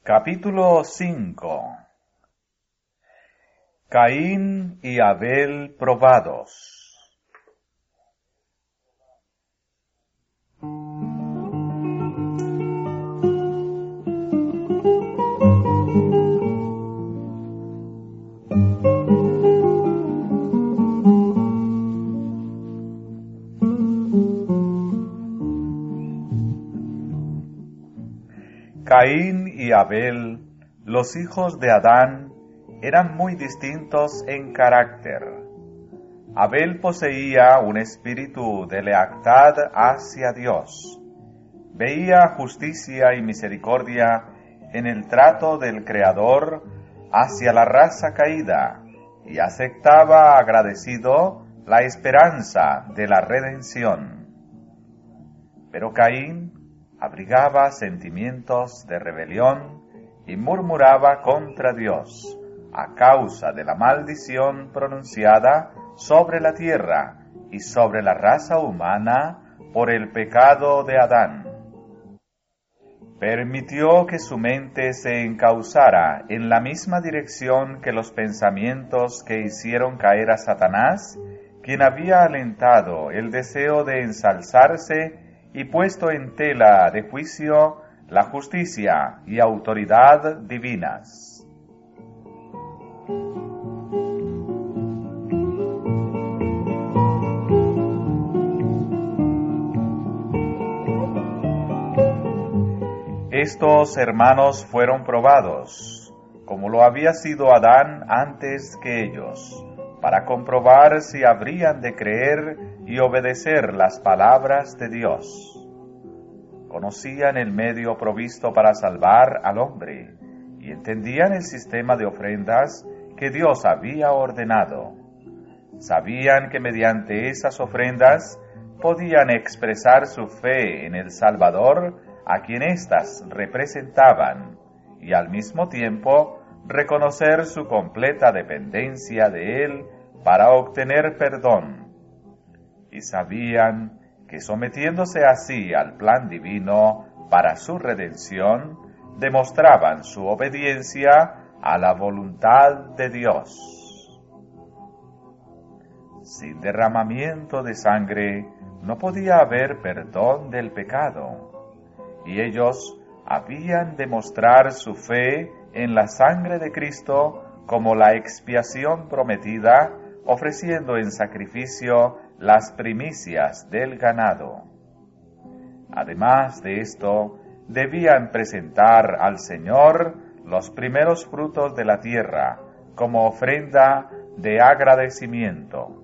Capítulo 5. Caín y Abel probados. Caín y Abel, los hijos de Adán, eran muy distintos en carácter. Abel poseía un espíritu de lealtad hacia Dios. Veía justicia y misericordia en el trato del Creador hacia la raza caída y aceptaba agradecido la esperanza de la redención. Pero Caín abrigaba sentimientos de rebelión y murmuraba contra Dios a causa de la maldición pronunciada sobre la tierra y sobre la raza humana por el pecado de Adán. Permitió que su mente se encauzara en la misma dirección que los pensamientos que hicieron caer a Satanás, quien había alentado el deseo de ensalzarse y puesto en tela de juicio la justicia y autoridad divinas. Estos hermanos fueron probados, como lo había sido Adán antes que ellos, para comprobar si habrían de creer y obedecer las palabras de Dios. Conocían el medio provisto para salvar al hombre y entendían el sistema de ofrendas que Dios había ordenado. Sabían que mediante esas ofrendas podían expresar su fe en el Salvador a quien éstas representaban y al mismo tiempo reconocer su completa dependencia de Él para obtener perdón. Y sabían que sometiéndose así al plan divino para su redención, demostraban su obediencia a la voluntad de Dios. Sin derramamiento de sangre no podía haber perdón del pecado, y ellos habían de mostrar su fe en la sangre de Cristo como la expiación prometida, ofreciendo en sacrificio las primicias del ganado. Además de esto, debían presentar al Señor los primeros frutos de la tierra como ofrenda de agradecimiento.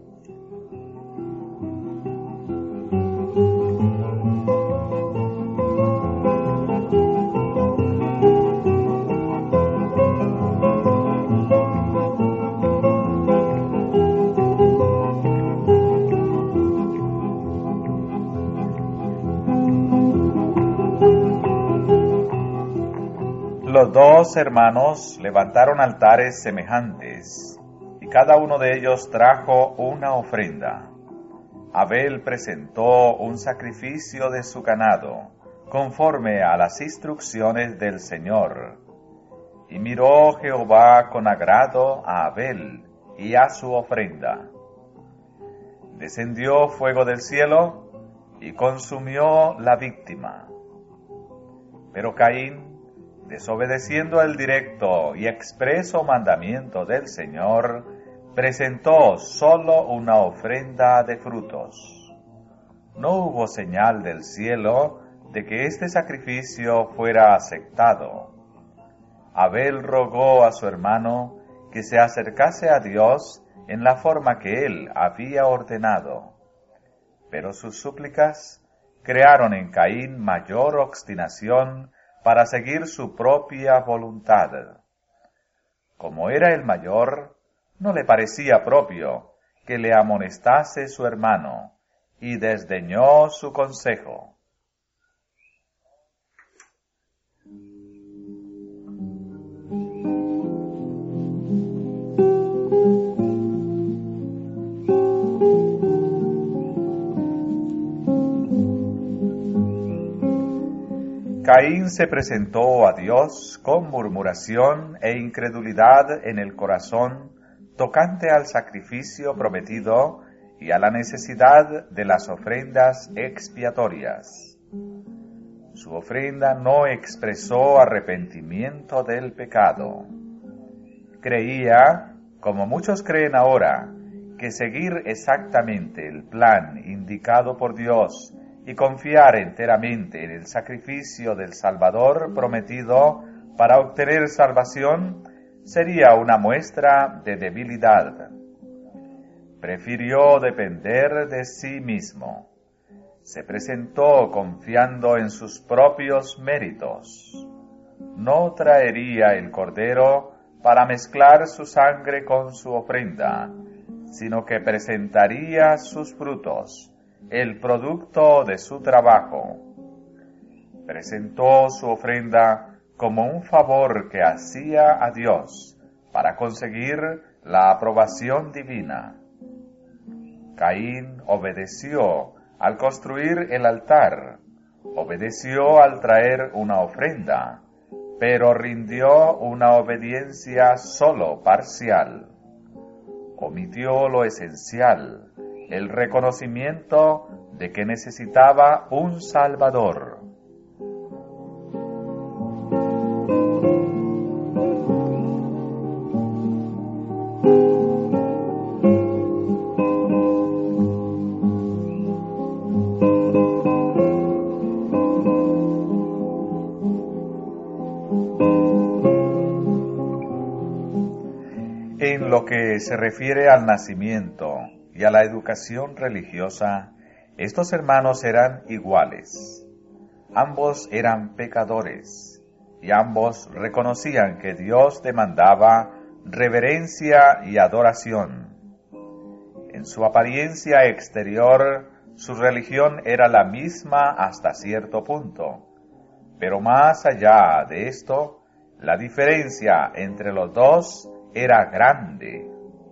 Los dos hermanos levantaron altares semejantes, y cada uno de ellos trajo una ofrenda. Abel presentó un sacrificio de su ganado, conforme a las instrucciones del Señor. Y miró Jehová con agrado a Abel y a su ofrenda. Descendió fuego del cielo y consumió la víctima. Pero Caín, desobedeciendo el directo y expreso mandamiento del Señor, presentó solo una ofrenda de frutos. No hubo señal del cielo de que este sacrificio fuera aceptado. Abel rogó a su hermano que se acercase a Dios en la forma que él había ordenado, pero sus súplicas crearon en Caín mayor obstinación para seguir su propia voluntad. Como era el mayor, no le parecía propio que le amonestase su hermano, y desdeñó su consejo. Caín se presentó a Dios con murmuración e incredulidad en el corazón tocante al sacrificio prometido y a la necesidad de las ofrendas expiatorias. Su ofrenda no expresó arrepentimiento del pecado. Creía, como muchos creen ahora, que seguir exactamente el plan indicado por Dios y confiar enteramente en el sacrificio del Salvador prometido para obtener salvación sería una muestra de debilidad. Prefirió depender de sí mismo. Se presentó confiando en sus propios méritos. No traería el cordero para mezclar su sangre con su ofrenda, sino que presentaría sus frutos, el producto de su trabajo. Presentó su ofrenda como un favor que hacía a Dios para conseguir la aprobación divina. Caín obedeció al construir el altar, obedeció al traer una ofrenda, pero rindió una obediencia solo parcial. Omitió lo esencial, el reconocimiento de que necesitaba un Salvador. En lo que se refiere al nacimiento y a la educación religiosa, estos hermanos eran iguales. Ambos eran pecadores y ambos reconocían que Dios demandaba reverencia y adoración. En su apariencia exterior, su religión era la misma hasta cierto punto, pero más allá de esto, la diferencia entre los dos era grande.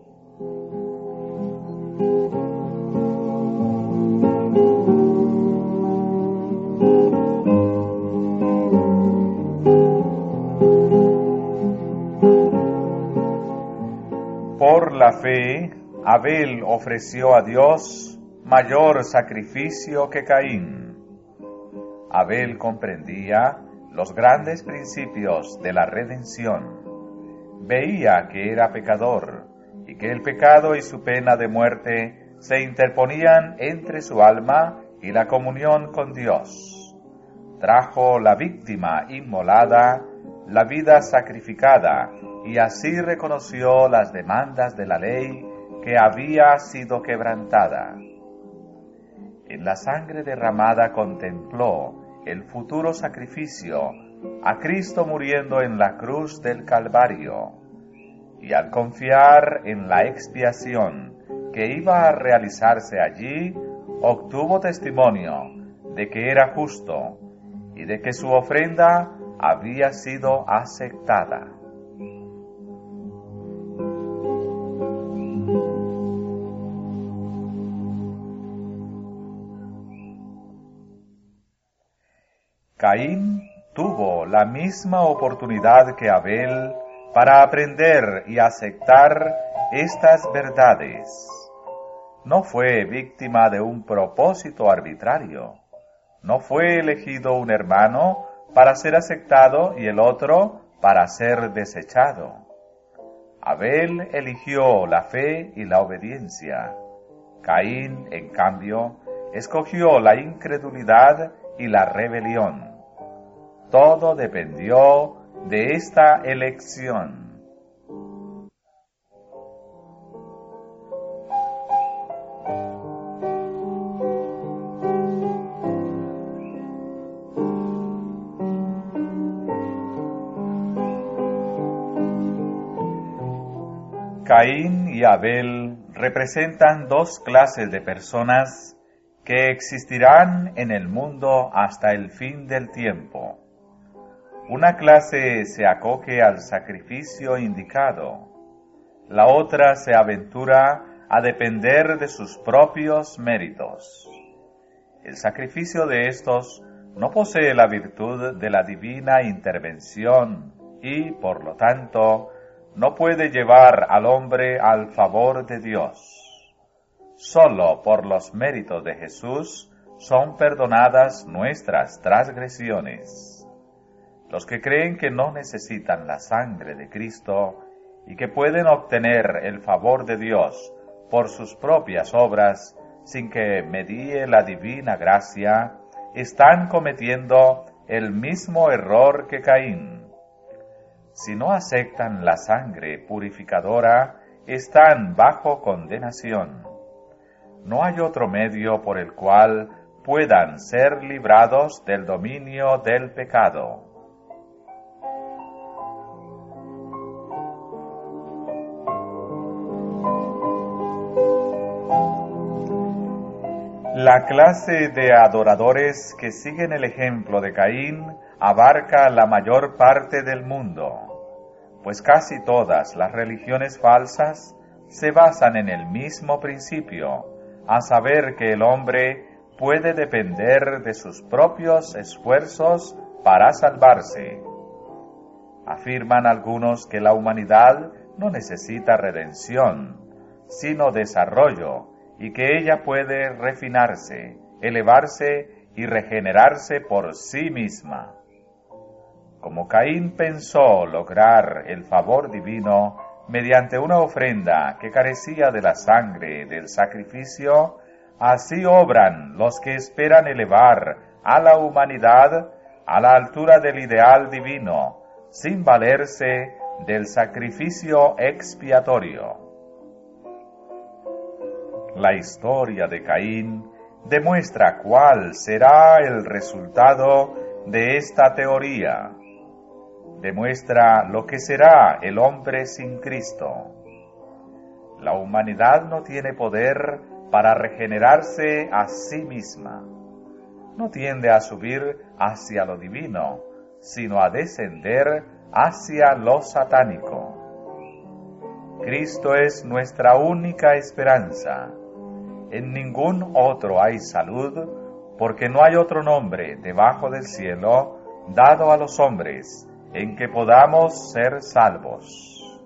Por la fe, Abel ofreció a Dios mayor sacrificio que Caín. Abel comprendía los grandes principios de la redención. Veía que era pecador y que el pecado y su pena de muerte se interponían entre su alma y la comunión con Dios. Trajo la víctima inmolada, la vida sacrificada, y así reconoció las demandas de la ley que había sido quebrantada. En la sangre derramada contempló el futuro sacrificio, a Cristo muriendo en la cruz del Calvario, y al confiar en la expiación que iba a realizarse allí, obtuvo testimonio de que era justo y de que su ofrenda había sido aceptada. Caín tuvo la misma oportunidad que Abel para aprender y aceptar estas verdades. No fue víctima de un propósito arbitrario. No fue elegido un hermano para ser aceptado y el otro para ser desechado. Abel eligió la fe y la obediencia. Caín, en cambio, escogió la incredulidad y la rebelión. Todo dependió de esta elección. Caín y Abel representan dos clases de personas que existirán en el mundo hasta el fin del tiempo. Una clase se acoge al sacrificio indicado, la otra se aventura a depender de sus propios méritos. El sacrificio de estos no posee la virtud de la divina intervención y, por lo tanto, no puede llevar al hombre al favor de Dios. Solo por los méritos de Jesús son perdonadas nuestras transgresiones. Los que creen que no necesitan la sangre de Cristo y que pueden obtener el favor de Dios por sus propias obras sin que medie la divina gracia, están cometiendo el mismo error que Caín. Si no aceptan la sangre purificadora, están bajo condenación. No hay otro medio por el cual puedan ser librados del dominio del pecado. La clase de adoradores que siguen el ejemplo de Caín abarca la mayor parte del mundo, pues casi todas las religiones falsas se basan en el mismo principio, a saber que el hombre puede depender de sus propios esfuerzos para salvarse. Afirman algunos que la humanidad no necesita redención, sino desarrollo, y que ella puede refinarse, elevarse y regenerarse por sí misma. Como Caín pensó lograr el favor divino mediante una ofrenda que carecía de la sangre del sacrificio, así obran los que esperan elevar a la humanidad a la altura del ideal divino, sin valerse del sacrificio expiatorio. La historia de Caín demuestra cuál será el resultado de esta teoría. Demuestra lo que será el hombre sin Cristo. La humanidad no tiene poder para regenerarse a sí misma. No tiende a subir hacia lo divino, sino a descender hacia lo satánico. Cristo es nuestra única esperanza. En ningún otro hay salud, porque no hay otro nombre debajo del cielo dado a los hombres en que podamos ser salvos.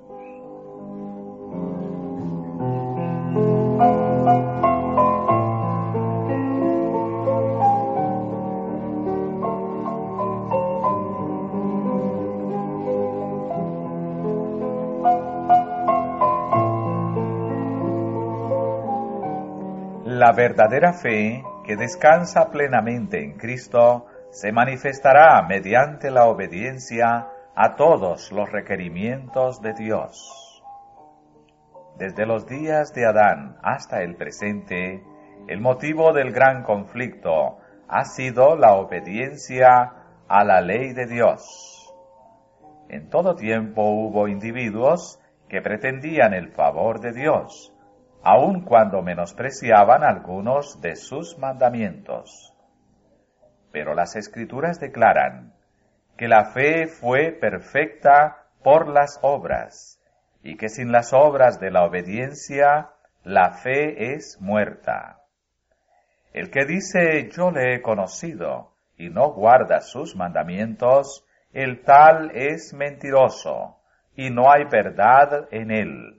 La verdadera fe, que descansa plenamente en Cristo, se manifestará mediante la obediencia a todos los requerimientos de Dios. Desde los días de Adán hasta el presente, el motivo del gran conflicto ha sido la obediencia a la ley de Dios. En todo tiempo hubo individuos que pretendían el favor de Dios, aun cuando menospreciaban algunos de sus mandamientos. Pero las Escrituras declaran que la fe fue perfecta por las obras, y que sin las obras de la obediencia, la fe es muerta. El que dice yo le he conocido, y no guarda sus mandamientos, el tal es mentiroso, y no hay verdad en él.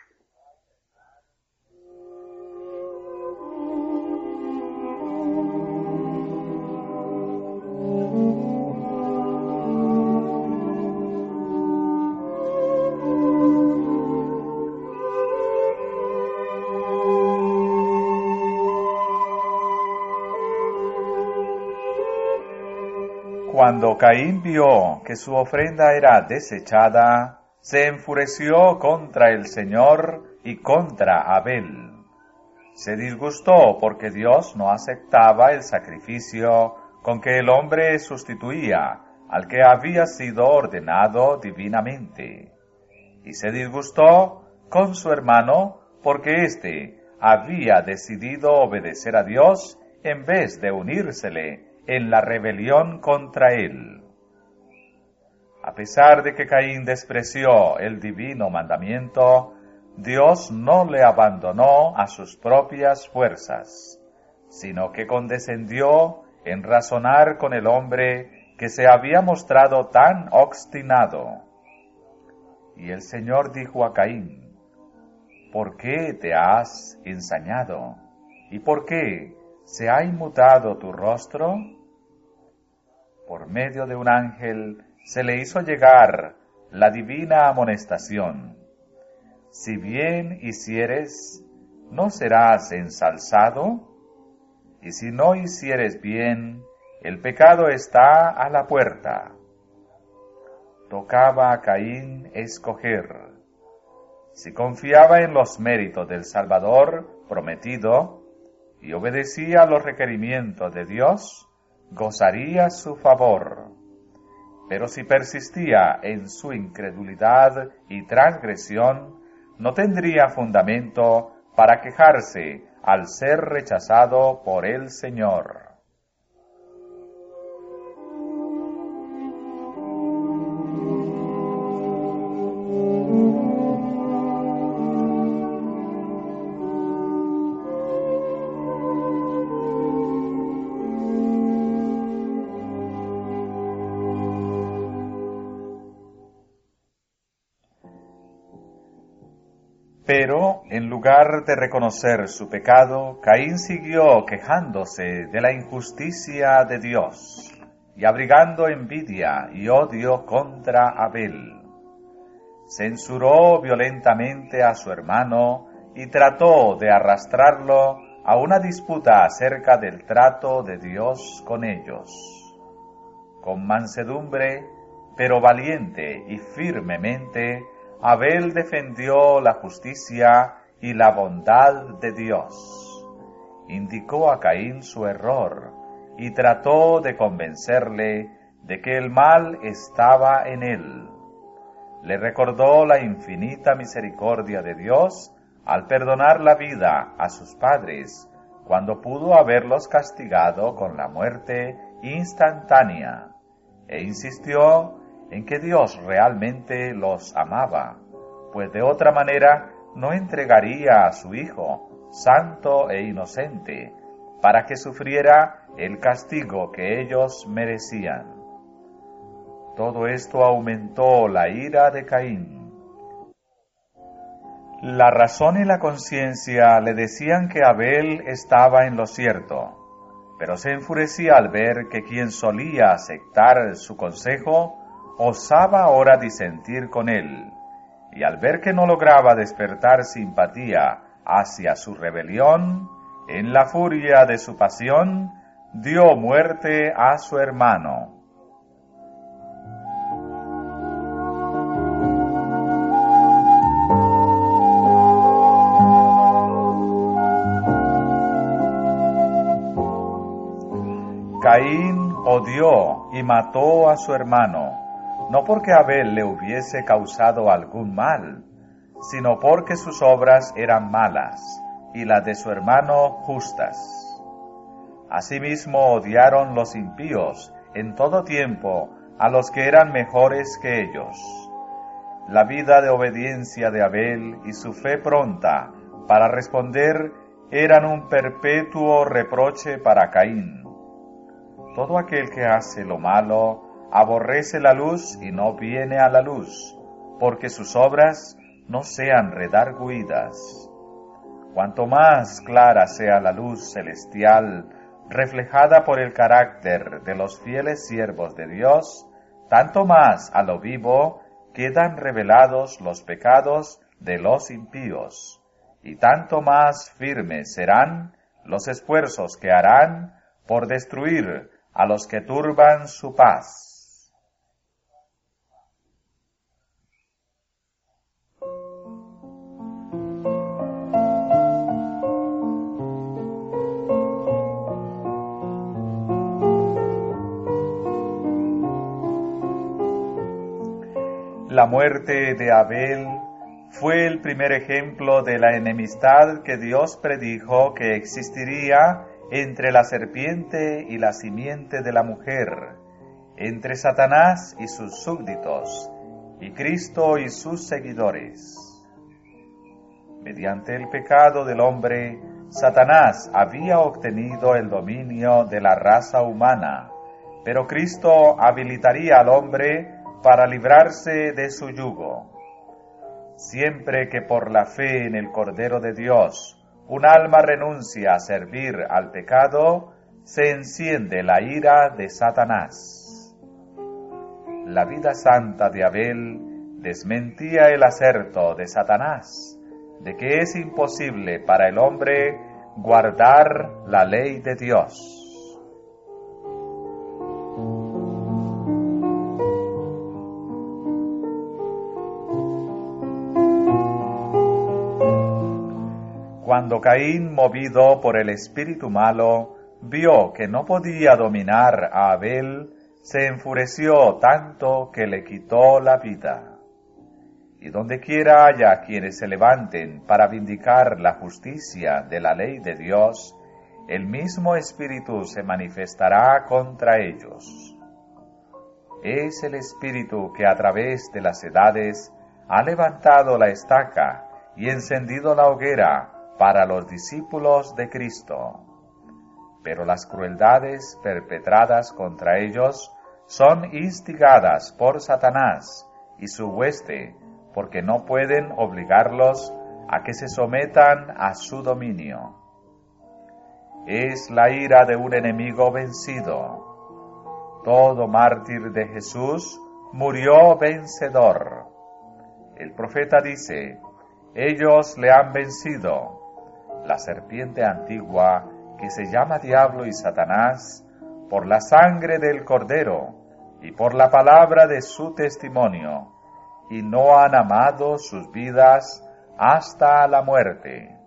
Cuando Caín vio que su ofrenda era desechada, se enfureció contra el Señor y contra Abel. Se disgustó porque Dios no aceptaba el sacrificio con que el hombre sustituía al que había sido ordenado divinamente. Y se disgustó con su hermano porque éste había decidido obedecer a Dios en vez de unírsele en la rebelión contra él. A pesar de que Caín despreció el divino mandamiento, Dios no le abandonó a sus propias fuerzas, sino que condescendió en razonar con el hombre que se había mostrado tan obstinado. Y el Señor dijo a Caín: ¿por qué te has ensañado? ¿Y por qué se ha inmutado tu rostro? Por medio de un ángel se le hizo llegar la divina amonestación: si bien hicieres, ¿no serás ensalzado? Y si no hicieres bien, el pecado está a la puerta. Tocaba a Caín escoger. Si confiaba en los méritos del Salvador prometido y obedecía los requerimientos de Dios, gozaría su favor. Pero si persistía en su incredulidad y transgresión, no tendría fundamento para quejarse al ser rechazado por el Señor. Pero, en lugar de reconocer su pecado, Caín siguió quejándose de la injusticia de Dios y abrigando envidia y odio contra Abel. Censuró violentamente a su hermano y trató de arrastrarlo a una disputa acerca del trato de Dios con ellos. Con mansedumbre, pero valiente y firmemente, Abel defendió la justicia y la bondad de Dios. Indicó a Caín su error y trató de convencerle de que el mal estaba en él. Le recordó la infinita misericordia de Dios al perdonar la vida a sus padres, cuando pudo haberlos castigado con la muerte instantánea, e insistió en que Dios realmente los amaba, pues de otra manera no entregaría a su Hijo, santo e inocente, para que sufriera el castigo que ellos merecían. Todo esto aumentó la ira de Caín. La razón y la conciencia le decían que Abel estaba en lo cierto, pero se enfurecía al ver que quien solía aceptar su consejo osaba ahora disentir con él, y al ver que no lograba despertar simpatía hacia su rebelión, en la furia de su pasión, dio muerte a su hermano. Caín odió y mató a su hermano, no porque Abel le hubiese causado algún mal, sino porque sus obras eran malas y las de su hermano justas. Asimismo odiaron los impíos en todo tiempo a los que eran mejores que ellos. La vida de obediencia de Abel y su fe pronta para responder eran un perpetuo reproche para Caín. Todo aquel que hace lo malo aborrece la luz y no viene a la luz, porque sus obras no sean redargüidas. Cuanto más clara sea la luz celestial, reflejada por el carácter de los fieles siervos de Dios, tanto más a lo vivo quedan revelados los pecados de los impíos, y tanto más firmes serán los esfuerzos que harán por destruir a los que turban su paz. La muerte de Abel fue el primer ejemplo de la enemistad que Dios predijo que existiría entre la serpiente y la simiente de la mujer, entre Satanás y sus súbditos, y Cristo y sus seguidores. Mediante el pecado del hombre Satanás había obtenido el dominio de la raza humana, pero Cristo habilitaría al hombre para librarse de su yugo. Siempre que por la fe en el Cordero de Dios un alma renuncia a servir al pecado, se enciende la ira de Satanás. La vida santa de Abel desmentía el aserto de Satanás de que es imposible para el hombre guardar la ley de Dios. Cuando Caín, movido por el espíritu malo, vio que no podía dominar a Abel, se enfureció tanto que le quitó la vida. Y donde quiera haya quienes se levanten para vindicar la justicia de la ley de Dios, el mismo Espíritu se manifestará contra ellos. Es el Espíritu que a través de las edades ha levantado la estaca y encendido la hoguera para los discípulos de Cristo. Pero las crueldades perpetradas contra ellos son instigadas por Satanás y su hueste, porque no pueden obligarlos a que se sometan a su dominio. Es la ira de un enemigo vencido. Todo mártir de Jesús murió vencedor. El profeta dice: ellos le han vencido. La serpiente antigua, que se llama Diablo y Satanás, por la sangre del Cordero y por la palabra de su testimonio, y no han amado sus vidas hasta la muerte.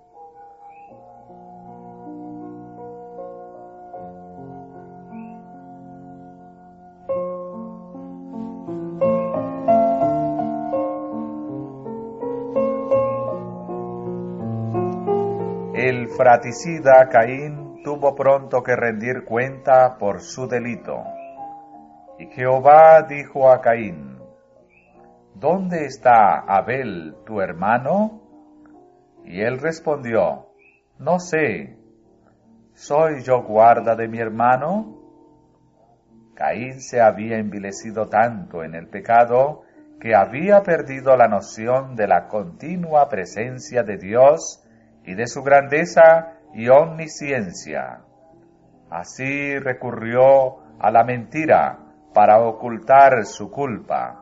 El fratricida Caín tuvo pronto que rendir cuenta por su delito. Y Jehová dijo a Caín: ¿dónde está Abel tu hermano? Y él respondió: no sé. ¿Soy yo guarda de mi hermano? Caín se había envilecido tanto en el pecado que había perdido la noción de la continua presencia de Dios y de su grandeza y omnisciencia. Así recurrió a la mentira para ocultar su culpa.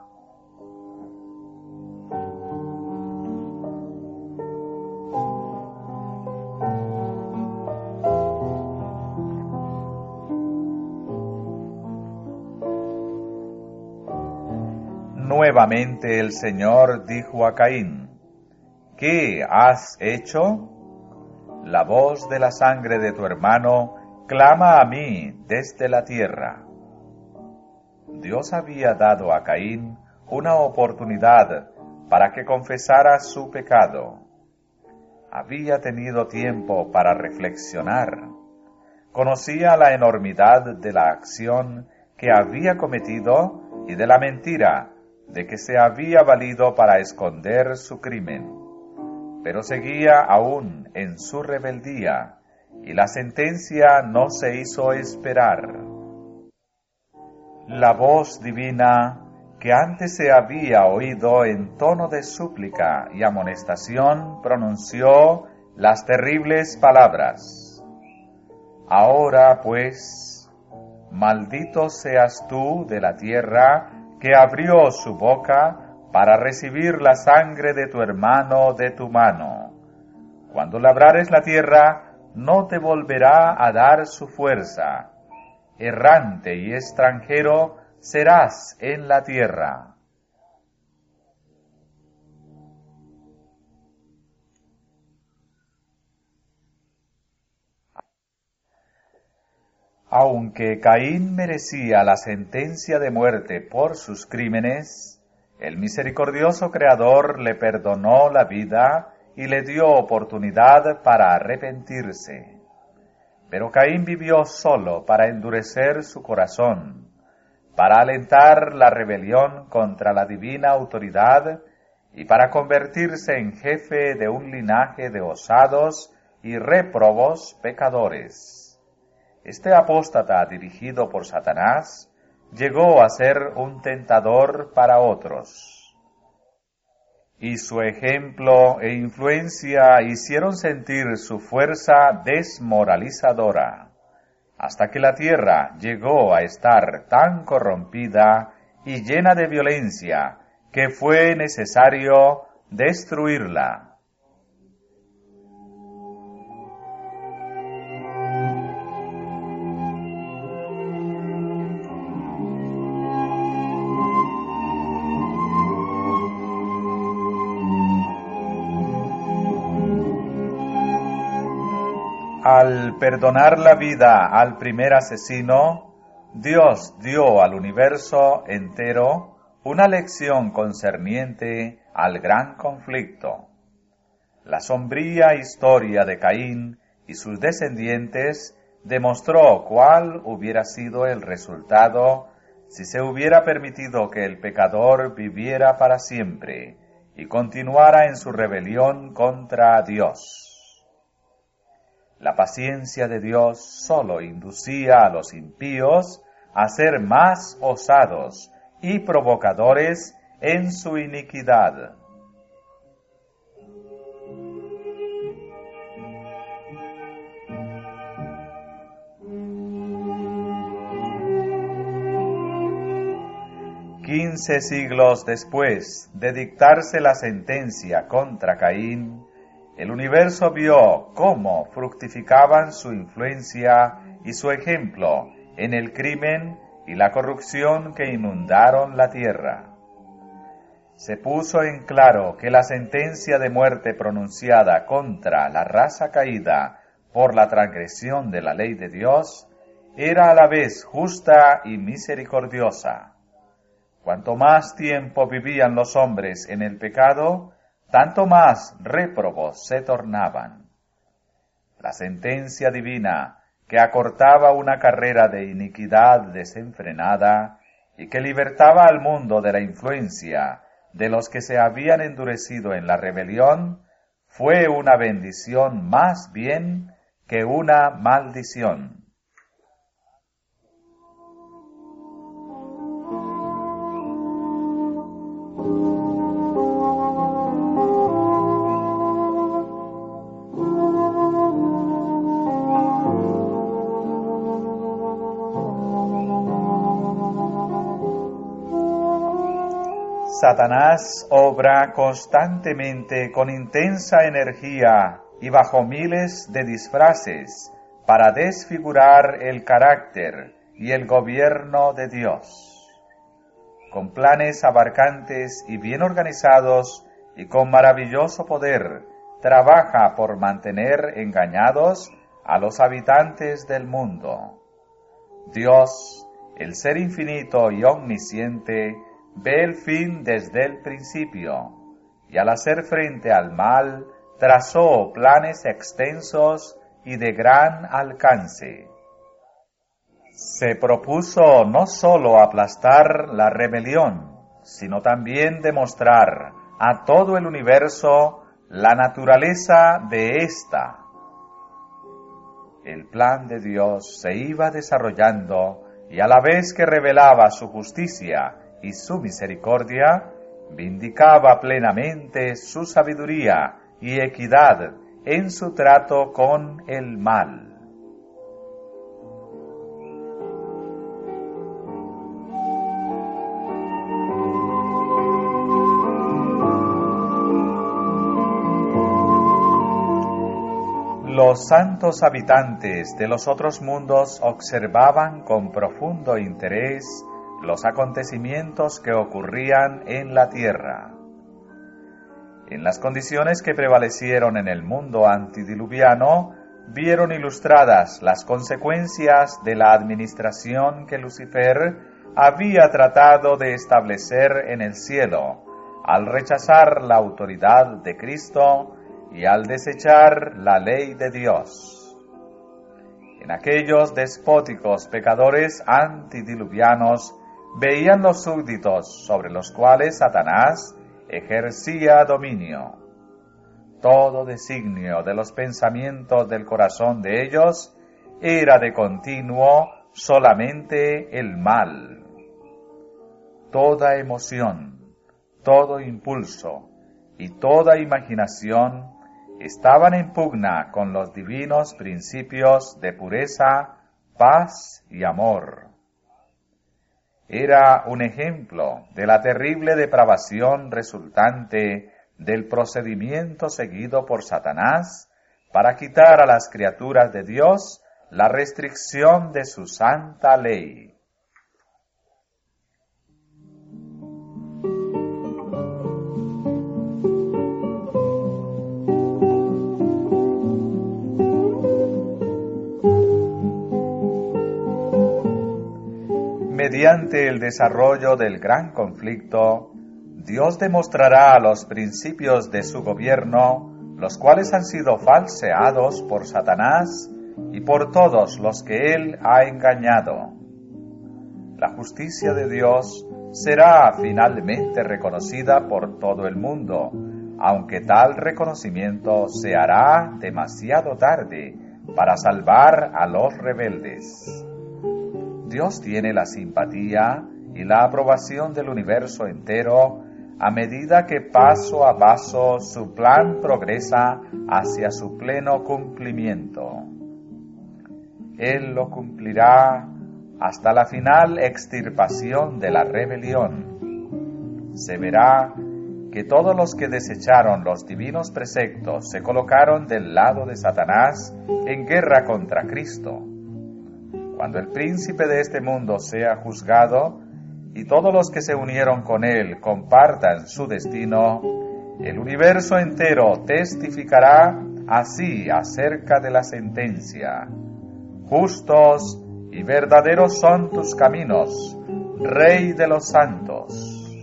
Nuevamente el Señor dijo a Caín: ¿qué has hecho? La voz de la sangre de tu hermano clama a mí desde la tierra. Dios había dado a Caín una oportunidad para que confesara su pecado. Había tenido tiempo para reflexionar. Conocía la enormidad de la acción que había cometido y de la mentira de que se había valido para esconder su crimen, pero seguía aún en su rebeldía, y la sentencia no se hizo esperar. La voz divina, que antes se había oído en tono de súplica y amonestación, pronunció las terribles palabras: ahora pues, maldito seas tú de la tierra, que abrió su boca para recibir la sangre de tu hermano de tu mano. Cuando labrares la tierra, no te volverá a dar su fuerza. Errante y extranjero serás en la tierra. Aunque Caín merecía la sentencia de muerte por sus crímenes, el misericordioso Creador le perdonó la vida y le dio oportunidad para arrepentirse. Pero Caín vivió solo para endurecer su corazón, para alentar la rebelión contra la divina autoridad y para convertirse en jefe de un linaje de osados y réprobos pecadores. Este apóstata dirigido por Satanás llegó a ser un tentador para otros, y su ejemplo e influencia hicieron sentir su fuerza desmoralizadora, hasta que la tierra llegó a estar tan corrompida y llena de violencia que fue necesario destruirla. Al perdonar la vida al primer asesino, Dios dio al universo entero una lección concerniente al gran conflicto. La sombría historia de Caín y sus descendientes demostró cuál hubiera sido el resultado si se hubiera permitido que el pecador viviera para siempre y continuara en su rebelión contra Dios. La paciencia de Dios sólo inducía a los impíos a ser más osados y provocadores en su iniquidad. Quince siglos después de dictarse la sentencia contra Caín, el universo vio cómo fructificaban su influencia y su ejemplo en el crimen y la corrupción que inundaron la tierra. Se puso en claro que la sentencia de muerte pronunciada contra la raza caída por la transgresión de la ley de Dios era a la vez justa y misericordiosa. Cuanto más tiempo vivían los hombres en el pecado, tanto más réprobos se tornaban. La sentencia divina, que acortaba una carrera de iniquidad desenfrenada y que libertaba al mundo de la influencia de los que se habían endurecido en la rebelión, fue una bendición más bien que una maldición. Satanás obra constantemente con intensa energía y bajo miles de disfraces para desfigurar el carácter y el gobierno de Dios. Con planes abarcantes y bien organizados y con maravilloso poder, trabaja por mantener engañados a los habitantes del mundo. Dios, el ser infinito y omnisciente, ve el fin desde el principio, y al hacer frente al mal, trazó planes extensos y de gran alcance. Se propuso no sólo aplastar la rebelión, sino también demostrar a todo el universo la naturaleza de ésta. El plan de Dios se iba desarrollando y a la vez que revelaba su justicia y su misericordia, vindicaba plenamente su sabiduría y equidad en su trato con el mal. Los santos habitantes de los otros mundos observaban con profundo interés los acontecimientos que ocurrían en la tierra. En las condiciones que prevalecieron en el mundo antediluviano, vieron ilustradas las consecuencias de la administración que Lucifer había tratado de establecer en el cielo, al rechazar la autoridad de Cristo y al desechar la ley de Dios. En aquellos despóticos pecadores antediluvianos, veían los súbditos sobre los cuales Satanás ejercía dominio. todo designio de los pensamientos del corazón de ellos era de continuo solamente el mal. Toda emoción, todo impulso y toda imaginación estaban en pugna con los divinos principios de pureza, paz y amor. Era un ejemplo de la terrible depravación resultante del procedimiento seguido por Satanás para quitar a las criaturas de Dios la restricción de su santa ley. Mediante el desarrollo del gran conflicto, Dios demostrará a los principios de su gobierno, los cuales han sido falseados por Satanás y por todos los que él ha engañado. La justicia de Dios será finalmente reconocida por todo el mundo, aunque tal reconocimiento se hará demasiado tarde para salvar a los rebeldes. Dios tiene la simpatía y la aprobación del universo entero a medida que paso a paso su plan progresa hacia su pleno cumplimiento. Él lo cumplirá hasta la final extirpación de la rebelión. Se verá que todos los que desecharon los divinos preceptos se colocaron del lado de Satanás en guerra contra Cristo. Cuando el príncipe de este mundo sea juzgado y todos los que se unieron con él compartan su destino, el universo entero testificará así acerca de la sentencia: justos y verdaderos son tus caminos, Rey de los santos.